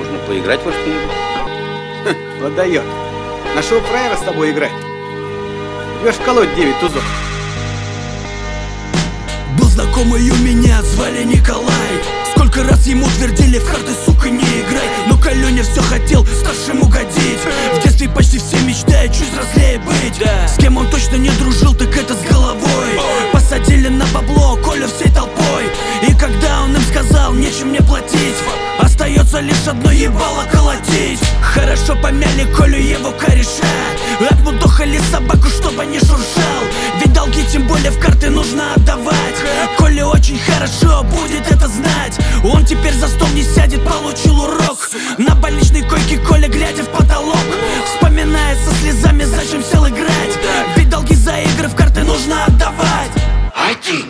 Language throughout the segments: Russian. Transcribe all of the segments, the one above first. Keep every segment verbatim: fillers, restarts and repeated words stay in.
нужно поиграть во что-нибудь. Вот дает. Нашел фраера с тобой играть. Идешь колоть девять тузов. Был знакомый у меня, звали Николай. Сколько раз ему твердили, в карты, сука, не играй. Но Калёня все хотел старшим угодить. В детстве почти все мечтают чуть взрослее быть. С кем он точно не дружил, так это с головой. Посадили на бабло Колю всей толпой. И когда он им сказал, нечем мне платить, остается лишь одно ебало колотить. Хорошо помяли Колю его кореша, отмудохали собаку, чтобы не шуршал. Ведь долги тем более в карты нужно отдавать. Коле очень хорошо будет это знать. Он теперь за стол не сядет, получил урок. На больничной койке Коля, глядя в потолок, вспоминает со слезами, зачем сел играть. Ведь долги за игры в карты нужно отдавать. Один.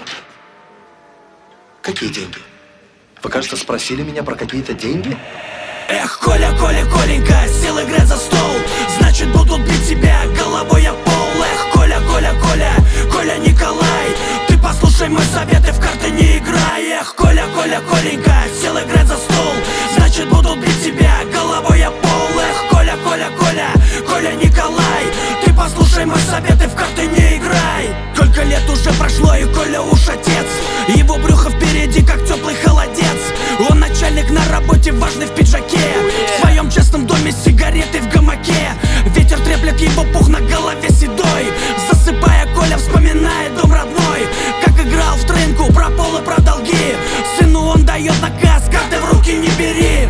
Какие деньги? Вы, кажется, спросили меня про какие-то деньги? Эх, Коля, Коля, Коленька, сел играть за стол, значит будут бить тебя головой о пол. Эх, Коля, Коля, Коля, Коля Николай, ты послушай мой совет и в карты не играй. Эх, Коля, Коля, Коленька, сел играть за стол, значит будут бить тебя головой о пол. Эх, Коля, Коля, Коля, Коля Николай, ты послушай мой совет и в карты не играй. Сколько лет уже прошло, и Коля уж отец, его брюхо впереди, как теплый холодец. Он начальник на работе, важный в пиджаке, в своем частном доме с сигаретой в гамаке. Ветер треплет его пух на голове седой. Засыпая, Коля вспоминает дом родной, как играл в трынку про пол и про долги. Сыну он дает наказ, карты в руки не бери.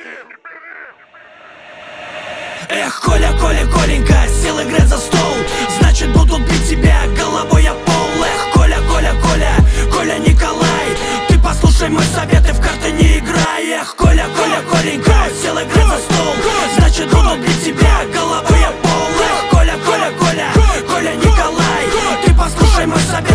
Эх, Коля, Коля, Коленька, сел играть за стол, значит будут бить тебя головой о пол. Эх, Коля, Коля, Коля, Коля Николай, ты послушай мой совет и в карты не играй. Эх, Коля, Коля, Коленька, сел играть за стол, значит будут бить тебя головой о пол. Эх, Коля, Коля, Коля, Коля Николай, ты послушай мой совет.